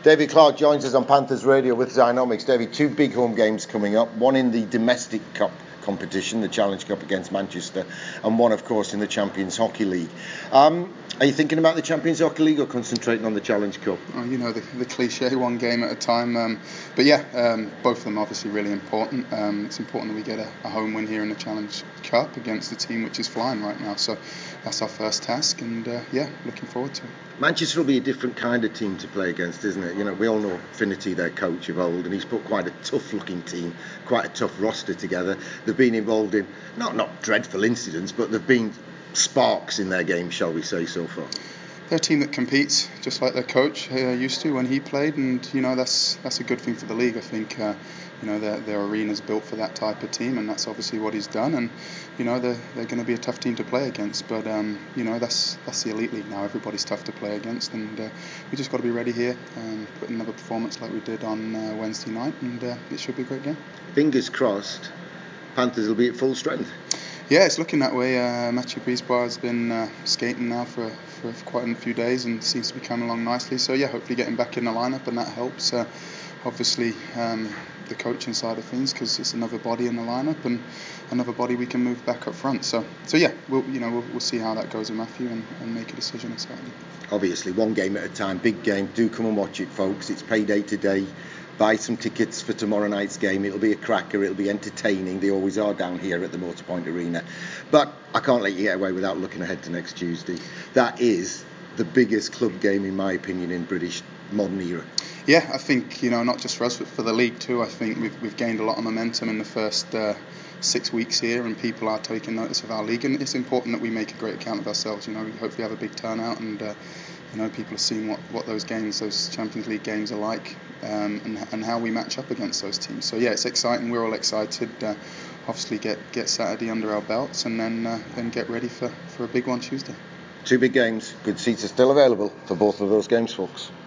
David Clarke joins us on Panthers Radio with Zynomics. David, 2 big home games coming up, one in the domestic cup competition, the Challenge Cup against Manchester, and one, of course, in the Champions Hockey League. Are you thinking about the Champions Hockey League or concentrating on the Challenge Cup? Oh, you know, the cliche, one game at a time. But yeah, both of them obviously really important. It's important that we get a home win here in the Challenge Cup against the team which is flying right now. So that's our first task, and yeah, looking forward to it. Manchester will be a different kind of team to play against, isn't it? You know, we all know Finnerty, their coach of old, and he's put quite a tough-looking team, quite a tough roster together. They've been involved in not dreadful incidents, but they've been sparks in their game, shall we say, so far. They're a team that competes just like their coach used to when he played, and you know that's a good thing for the league. I think you know their arena's built for that type of team, and that's obviously what he's done. And you know they're going to be a tough team to play against, but you know that's the elite league now. Everybody's tough to play against, and we just got to be ready here, put another performance like we did on Wednesday night, and it should be a great game. Fingers crossed, Panthers will be at full strength. Yeah, it's looking that way. Mathieu Brisebois has been skating now for quite a few days and seems to be coming along nicely. So yeah, hopefully getting back in the lineup, and that helps. Obviously, the coaching side of things, because it's another body in the lineup and another body we can move back up front. So yeah, we'll see how that goes with Matthew and make a decision on Saturday. Obviously, one game at a time, big game. Do come and watch it, folks. It's payday today. Buy some tickets for tomorrow night's game. It'll be a cracker. It'll be entertaining. They always are down here at the Motorpoint Arena. But I can't let you get away without looking ahead to next Tuesday. That is the biggest club game, in my opinion, in British modern era. Yeah, I think, you know, not just for us, but for the league too. I think we've gained a lot of momentum in the first 6 weeks here, and people are taking notice of our league, and it's important that we make a great account of ourselves. You know, we hopefully have a big turnout, and you know, people have seen what those games, those Champions League games are like, and how we match up against those teams. So yeah, it's exciting. We're all excited. Obviously get Saturday under our belts, and then get ready for a big one Tuesday. 2 big games. Good seats are still available for both of those games, folks.